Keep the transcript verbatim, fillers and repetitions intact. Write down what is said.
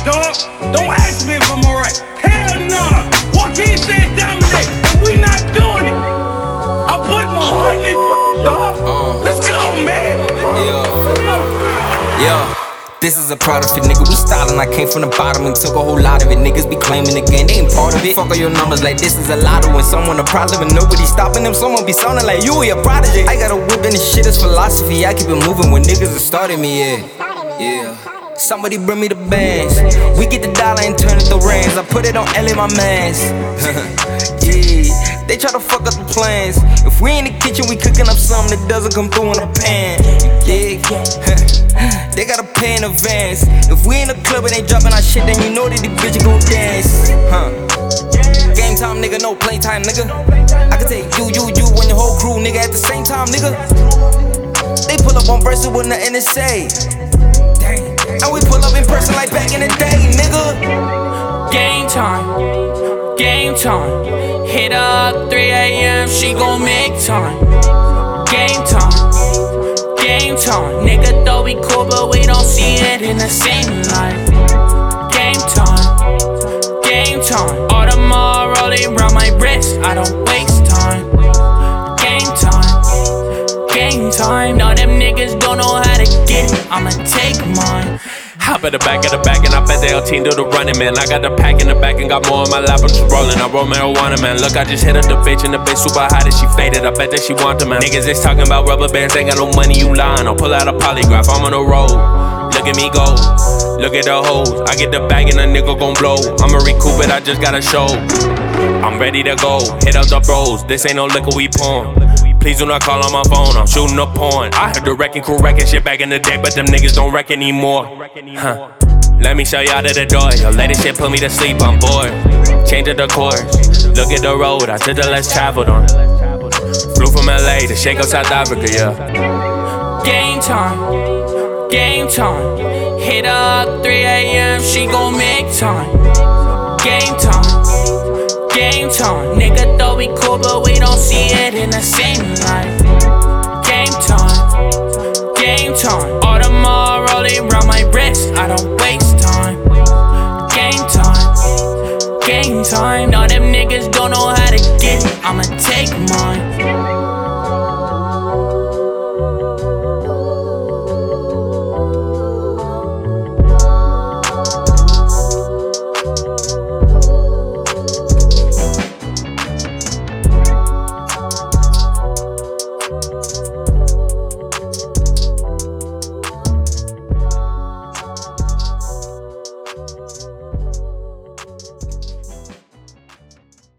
dog. Don't ask me if I'm alright. Hell nah. Joaquin said dominate, and we not doing it. I put my heart in it, dog. Uh, Let's go, man. Yeah. Yeah. This is a product fit, nigga. We stylin', I came from the bottom and took a whole lot of it. Niggas be claiming again, they ain't part of it. Fuck all your numbers like this is a lotto. When someone a problem and nobody stopping them, someone be sounding like you, a prodigy. I got a whip and this shit is philosophy. I keep it moving when niggas are starting me, yeah. Yeah. Somebody bring me the bands. We get the dollar and turn it to rands. I put it on L A, my mans. Yeah. They try to fuck up the plans. If we in the kitchen, we cooking up something that doesn't come through in a pan. Yeah. They gotta pay in advance. If we in the club and they dropping our shit, then you know that the bitch gon' dance. Huh? Game time, nigga, no playtime, nigga. I can take you, you, you, and your whole crew, nigga, at the same time, nigga. They pull up on verses with nothing to say. And we pull up in person like back in the day, nigga. Game time, game time. Hit her up three A M, she gon' make time. Game time, game time. Nigga thought we cool, but we don't see it in the same light. Game time, game time. Audemars rolling round my wrist, I don't waste time. Game time, game time. Know them niggas don't know how to get it, I'ma take mine. Hop at the back of the back and I bet they all team do the running, man. I got the pack in the back and got more on my lap, I'm just rolling. I roll marijuana, man. Look, I just hit up the bitch and the bitch super hot and she faded. I bet that she want them, man. Niggas is talking about rubber bands, ain't got no money, you lying. I'll pull out a polygraph, I'm on the road. Look at me go, look at the hoes. I get the bag and a nigga gon' blow. I'ma recoup it, I just got a show. I'm ready to go, hit up the bros. This ain't no liquor, we porn. Please do not call on my phone, I'm shooting a porn. I heard the wrecking crew wrecking shit back in the day, but them niggas don't wreck anymore. Huh. Let me show you out of the door. Yo, lady shit put me to sleep, I'm bored. Changing the course, look at the road, I took the less traveled on. Flew from L A to Shango, South Africa, yeah. Game time, game time. Hit her up three A M, she gon' make time. Game time, game time. Nigga thought we cool, but we don't see it in the same light. Game time, game time. Audemars rolling round my wrist, I don't waste time. Game time, game time. Know them niggas don't know how to get it, I'ma take mine.